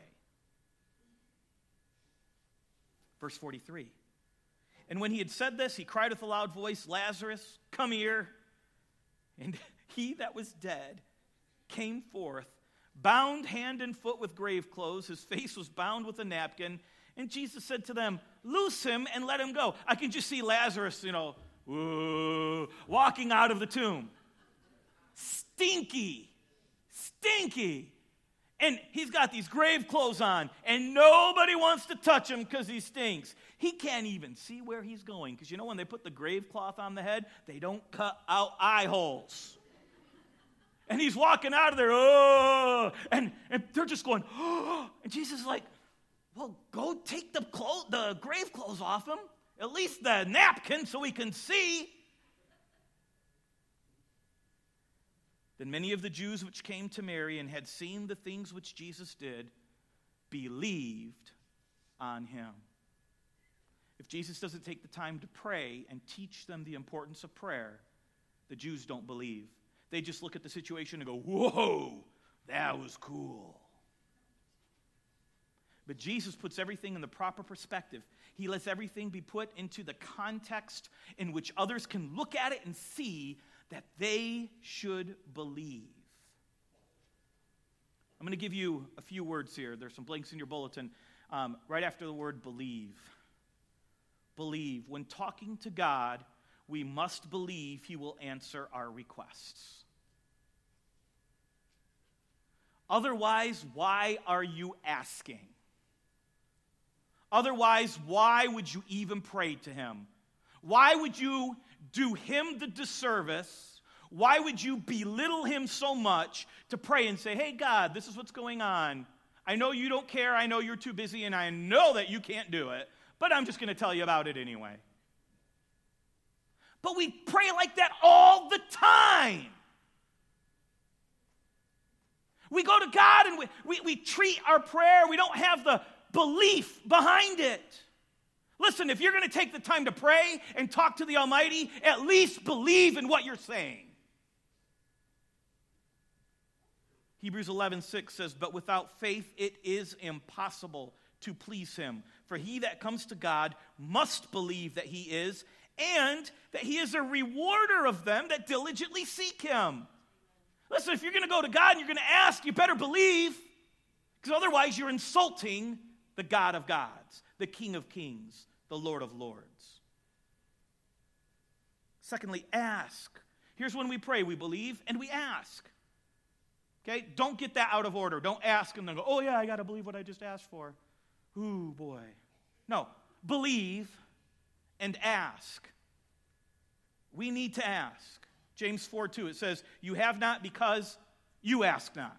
Verse forty-three. And when he had said this, he cried with a loud voice, Lazarus, come here. And he that was dead came forth, bound hand and foot with grave clothes. His face was bound with a napkin. And Jesus said to them, loose him and let him go. I can just see Lazarus, you know, whoa, walking out of the tomb. Stinky, stinky. And he's got these grave clothes on, and nobody wants to touch him because he stinks. He can't even see where he's going, because you know when they put the grave cloth on the head, they don't cut out eye holes. And he's walking out of there, oh, and, and they're just going, oh, and Jesus is like, well, go take the clo- the grave clothes off him, at least the napkin so he can see. Then many of the Jews which came to Mary and had seen the things which Jesus did believed on him. If Jesus doesn't take the time to pray and teach them the importance of prayer, the Jews don't believe. They just look at the situation and go, whoa, that was cool. But Jesus puts everything in the proper perspective. He lets everything be put into the context in which others can look at it and see that they should believe. I'm going to give you a few words here. There's some blanks in your bulletin. Um, right after the word believe. Believe. When talking to God, we must believe he will answer our requests. Otherwise, why are you asking? Otherwise, why would you even pray to him? Why would you do him the disservice? Why would you belittle him so much to pray and say, hey, God, this is what's going on. I know you don't care. I know you're too busy, and I know that you can't do it, but I'm just going to tell you about it anyway. But we pray like that all the time. We go to God and we, we, we treat our prayer. We don't have the belief behind it. Listen, if you're going to take the time to pray and talk to the Almighty, at least believe in what you're saying. Hebrews eleven six says, but without faith it is impossible to please him. For he that comes to God must believe that he is, and that he is a rewarder of them that diligently seek him. Listen, if you're going to go to God and you're going to ask, you better believe, because otherwise you're insulting the God of gods, the King of kings, the Lord of lords. Secondly, ask. Here's when we pray. We believe and we ask. Okay? Don't get that out of order. Don't ask and then go, oh yeah, I got to believe what I just asked for. Ooh, boy. No. Believe and ask. We need to ask. James four two, it says, you have not because you ask not.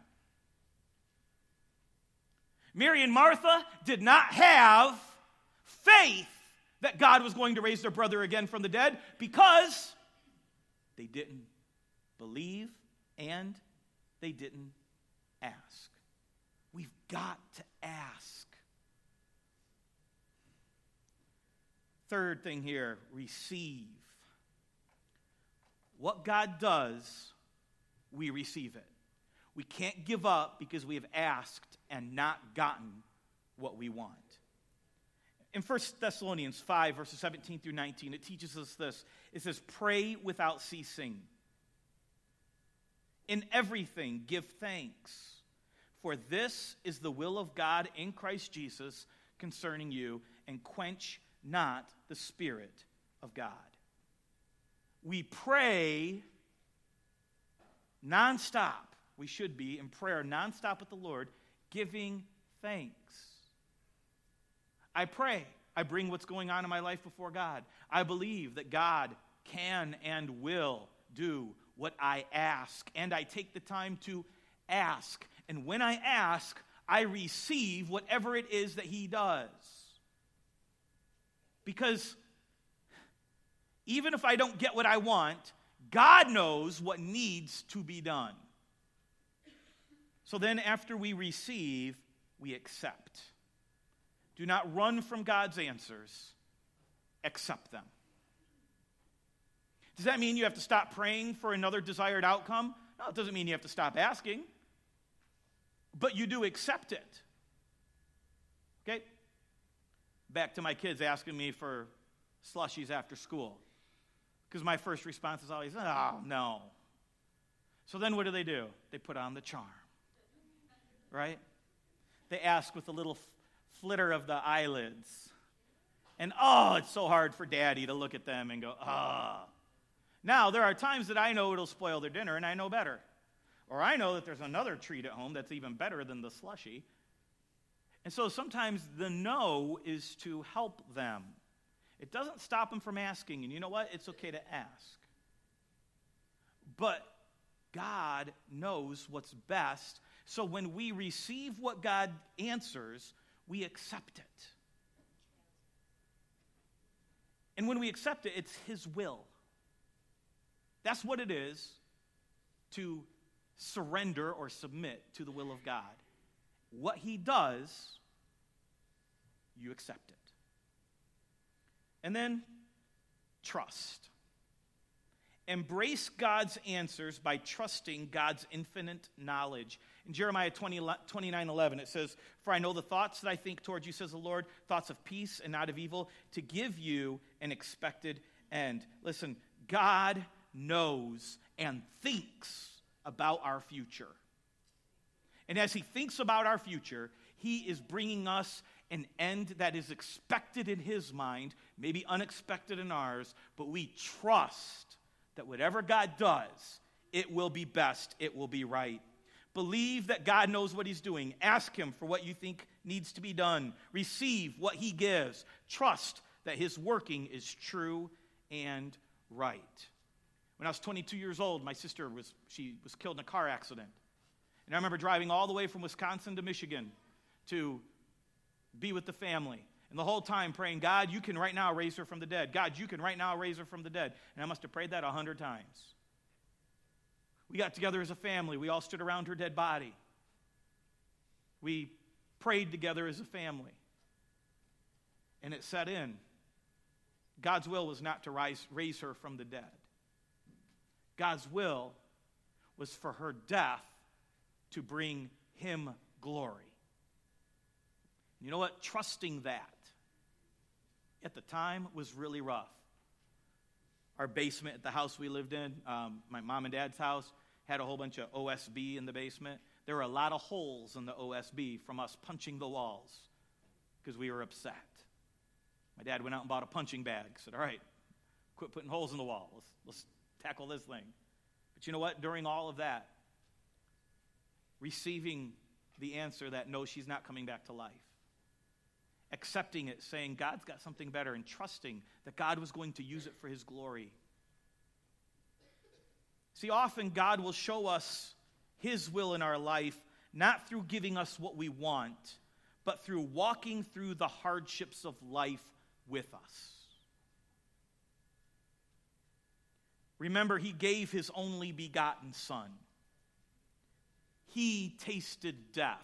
Mary and Martha did not have faith that God was going to raise their brother again from the dead because they didn't believe and they didn't ask. We've got to ask. Third thing here, receive. What God does, we receive it. We can't give up because we have asked and not gotten what we want. In First Thessalonians five, verses seventeen through nineteen, it teaches us this. It says, pray without ceasing. In everything, give thanks, for this is the will of God in Christ Jesus concerning you, and quench not the Spirit of God. We pray nonstop. We should be in prayer nonstop with the Lord, giving thanks. I pray. I bring what's going on in my life before God. I believe that God can and will do what I ask, and I take the time to ask. And when I ask, I receive whatever it is that he does. Because even if I don't get what I want, God knows what needs to be done. So then after we receive, we accept. Do not run from God's answers. Accept them. Does that mean you have to stop praying for another desired outcome? No, it doesn't mean you have to stop asking. But you do accept it. Okay? Back to my kids asking me for slushies after school. Because my first response is always, oh, no. So then what do they do? They put on the charm. Right? They ask with a little f- flitter of the eyelids. And, oh, it's so hard for Daddy to look at them and go, ah. Oh. Now, there are times that I know it'll spoil their dinner, and I know better. Or I know that there's another treat at home that's even better than the slushie. And so sometimes the no is to help them. It doesn't stop them from asking. And you know what? It's okay to ask. But God knows what's best. So when we receive what God answers, we accept it. And when we accept it, it's his will. That's what it is to surrender or submit to the will of God. What he does, you accept it. And then, trust. Embrace God's answers by trusting God's infinite knowledge. In Jeremiah twenty, twenty-nine eleven, it says, for I know the thoughts that I think towards you, says the Lord, thoughts of peace and not of evil, to give you an expected end. Listen, God knows and thinks about our future. And as he thinks about our future, he is bringing us an end that is expected in his mind, maybe unexpected in ours, but we trust that whatever God does, it will be best, it will be right. Believe that God knows what he's doing. Ask him for what you think needs to be done. Receive what he gives. Trust that his working is true and right. When I was twenty-two years old, my sister was she was killed in a car accident. And I remember driving all the way from Wisconsin to Michigan to be with the family. And the whole time praying, God, you can right now raise her from the dead. God, you can right now raise her from the dead. And I must have prayed that a hundred times. We got together as a family. We all stood around her dead body. We prayed together as a family. And it set in. God's will was not to rise, raise her from the dead. God's will was for her death to bring him glory. You know what? Trusting that at the time was really rough. Our basement at the house we lived in, um, my mom and dad's house, had a whole bunch of O S B in the basement. There were a lot of holes in the O S B from us punching the walls because we were upset. My dad went out and bought a punching bag. Said, all right, quit putting holes in the wall. Let's, let's tackle this thing. But you know what? During all of that, receiving the answer that no, she's not coming back to life. Accepting it, saying God's got something better, and trusting that God was going to use it for his glory. See, often God will show us his will in our life, not through giving us what we want, but through walking through the hardships of life with us. Remember, he gave his only begotten Son. He tasted death.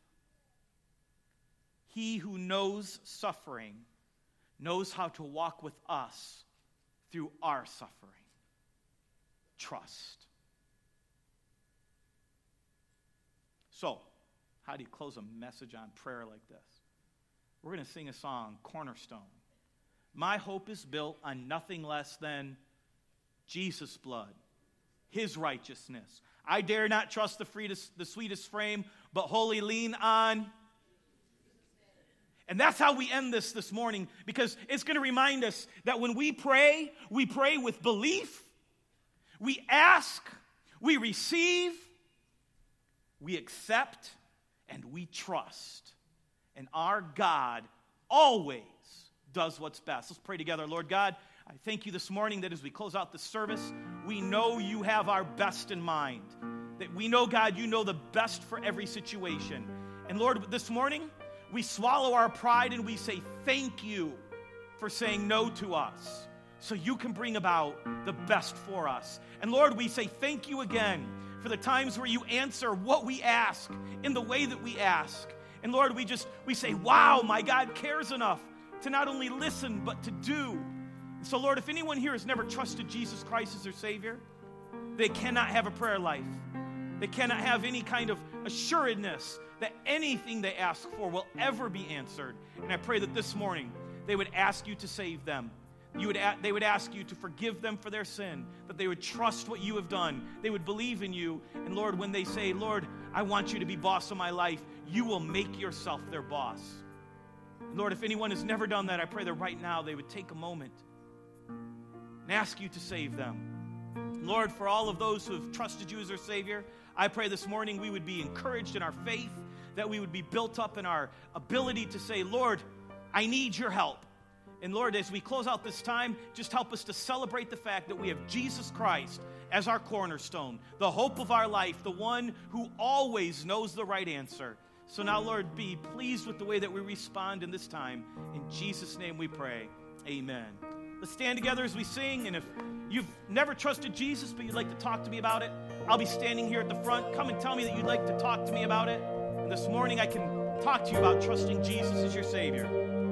He who knows suffering knows how to walk with us through our suffering. Trust. So, how do you close a message on prayer like this? We're going to sing a song, Cornerstone. My hope is built on nothing less than Jesus' blood, his righteousness. I dare not trust the, freest, the sweetest frame, but wholly lean on. And that's how we end this this morning, because it's going to remind us that when we pray, we pray with belief, we ask, we receive, we accept, and we trust. And our God always does what's best. Let's pray together. Lord God, I thank you this morning that as we close out the service, we know you have our best in mind. That we know, God, you know the best for every situation. And Lord, this morning, we swallow our pride and we say thank you for saying no to us so you can bring about the best for us. And Lord, we say thank you again for the times where you answer what we ask in the way that we ask. And Lord, we just, we say, wow, my God cares enough to not only listen, but to do. And so Lord, if anyone here has never trusted Jesus Christ as their Savior, they cannot have a prayer life. They cannot have any kind of assuredness that anything they ask for will ever be answered. And I pray that this morning they would ask you to save them. You would, they would ask you to forgive them for their sin, that they would trust what you have done. They would believe in you. And Lord, when they say, Lord, I want you to be boss of my life, you will make yourself their boss. And Lord, if anyone has never done that, I pray that right now they would take a moment and ask you to save them. Lord, for all of those who have trusted you as their Savior, I pray this morning we would be encouraged in our faith, that we would be built up in our ability to say, Lord, I need your help. And Lord, as we close out this time, just help us to celebrate the fact that we have Jesus Christ as our cornerstone, the hope of our life, the one who always knows the right answer. So now, Lord, be pleased with the way that we respond in this time. In Jesus' name we pray. Amen. Let's stand together as we sing, and if you've never trusted Jesus but you'd like to talk to me about it, I'll be standing here at the front. Come and tell me that you'd like to talk to me about it. And this morning I can talk to you about trusting Jesus as your Savior.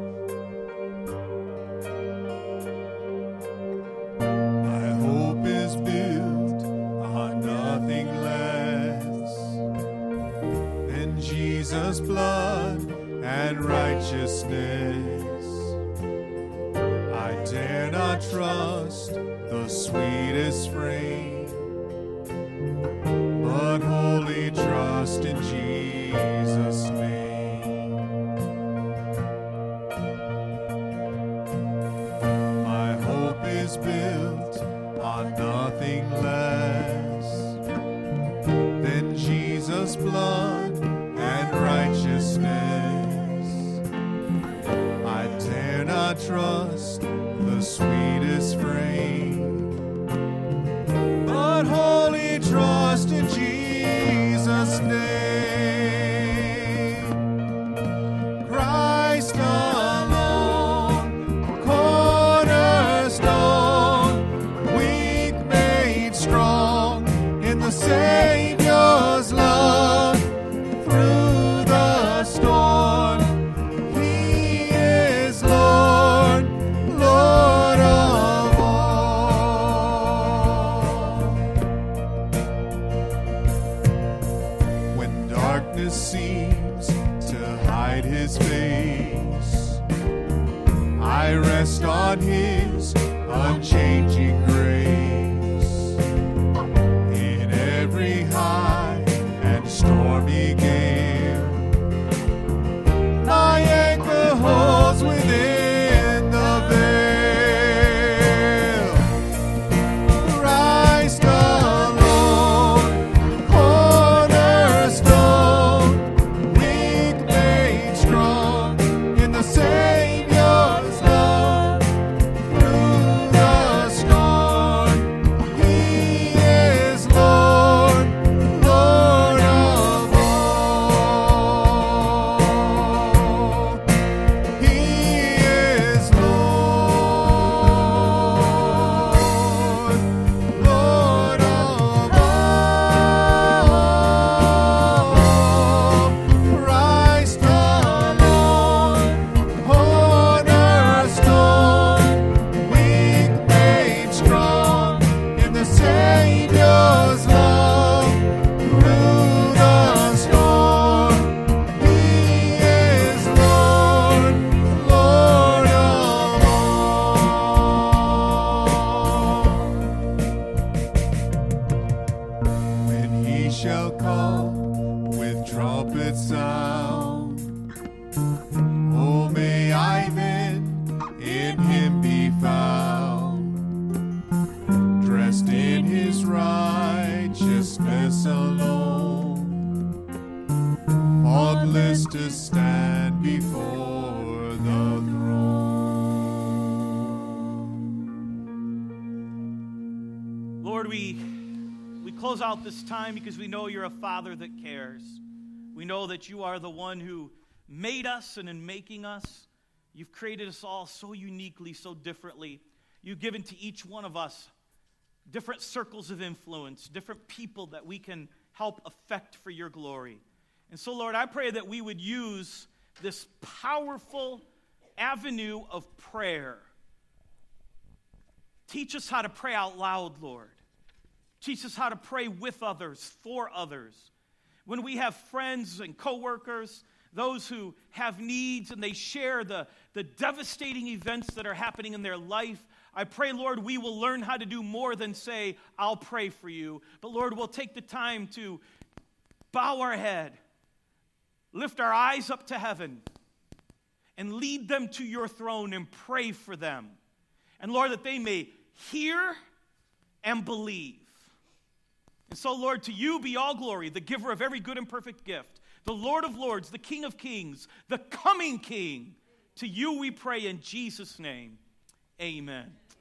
My hope is built on nothing less than Jesus' blood and righteousness. I dare not trust the sweetest frame, but wholly trust in Jesus' name. My hope is built on nothing less than Jesus' blood and righteousness. I dare not trust the sweetest frame, but wholly trust in Jesus' name. Christ alone, cornerstone, weak made strong in the Savior's love. Through the storm, He is Lord, Lord of all. When darkness seems to hide His face, I rest on His unchanging grace. In every high and stormy gale, my anchor holds within the veil. Christ alone, cornerstone, weak made strong in the Savior's love. Through the storm, to stand before the throne. Lord, we, we close out this time because we know you're a Father that cares. We know that you are the one who made us, and in making us, you've created us all so uniquely, so differently. You've given to each one of us different circles of influence, different people that we can help affect for your glory. And so, Lord, I pray that we would use this powerful avenue of prayer. Teach us how to pray out loud, Lord. Teach us how to pray with others, for others. When we have friends and coworkers, those who have needs and they share the, the devastating events that are happening in their life, I pray, Lord, we will learn how to do more than say, I'll pray for you. But, Lord, we'll take the time to bow our head, lift our eyes up to heaven, and lead them to your throne and pray for them. And, Lord, that they may hear and believe. And so, Lord, to you be all glory, the giver of every good and perfect gift, the Lord of lords, the King of kings, the coming King. To you we pray in Jesus' name. Amen.